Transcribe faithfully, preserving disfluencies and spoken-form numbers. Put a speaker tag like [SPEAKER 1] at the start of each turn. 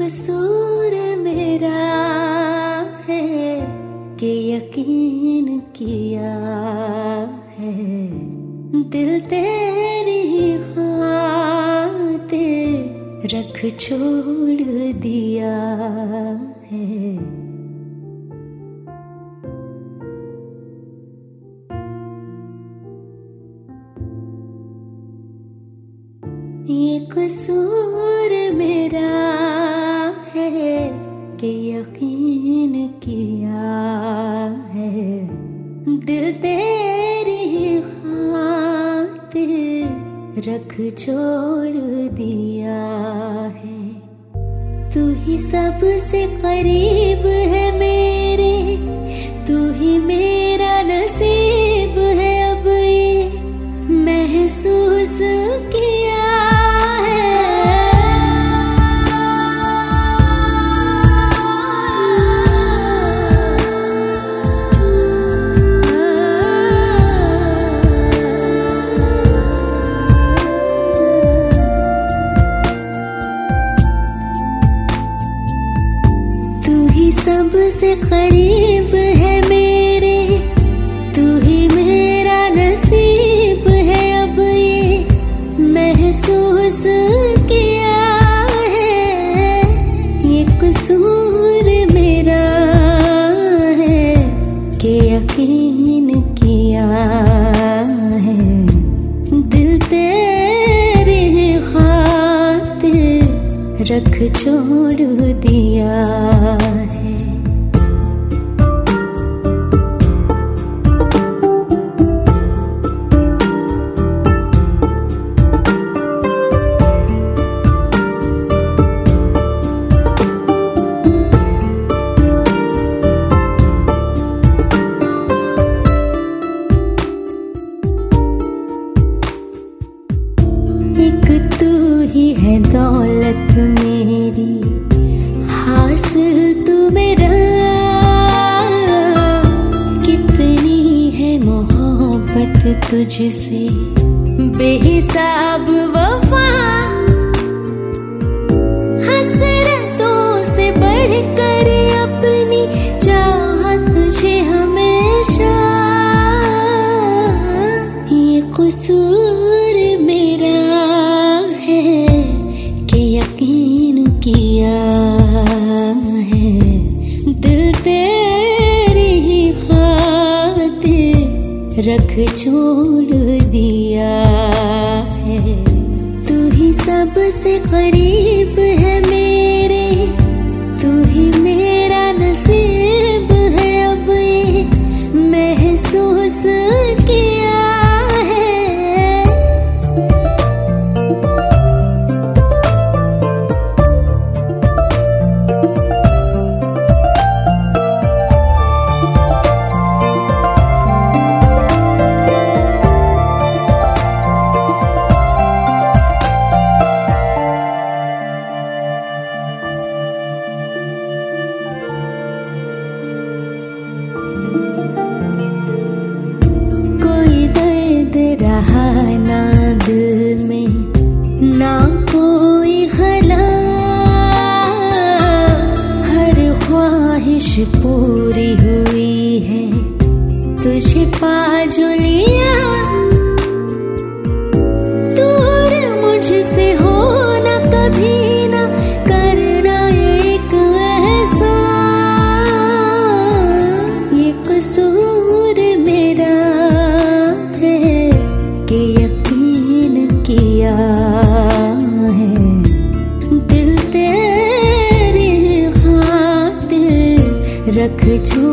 [SPEAKER 1] कसूर मेरा है कि यकीन किया है दिल तेरी खातिर रख छोड़ दिया है। ये कसूर मेरा है कि यकीन किया है दिल तेरी खातिर रख छोड़ दिया है। तू ही सबसे करीब है मेरे, तू ही मेरा नसीब है अब ये महसूस किया। सबसे करीब है मेरे, तू ही मेरा नसीब है अब ये महसूस किया है। ये कसूर मेरा है कि यकीन किया है दिल तेरी खातिर रख छोड़ दिया है। एक तू ही है दौलत मेरी, हासिल तू मेरा। कितनी है मोहब्बत तुझसे बेहिसाब वफा, हसरतों से बढ़कर अपनी चाहत तुझे हमेशा। ये कसूर मेरा है कि यकीन किया है दिल तेरी खातिर रख छोड़ दिया है। तू ही सबसे करीब है मेरे, तू ही मेरा नसीब है अब ये महसूस किया। रहा ना दिल में ना कोई खला, हर ख्वाहिश पूरी हुई है तुझे पा जो लिया। दूर मुझसे हो ना कभी ना करना एक ऐसा। ये कसूर मेरा कि यकीन किया है दिल तेरी खातिर रख छोड़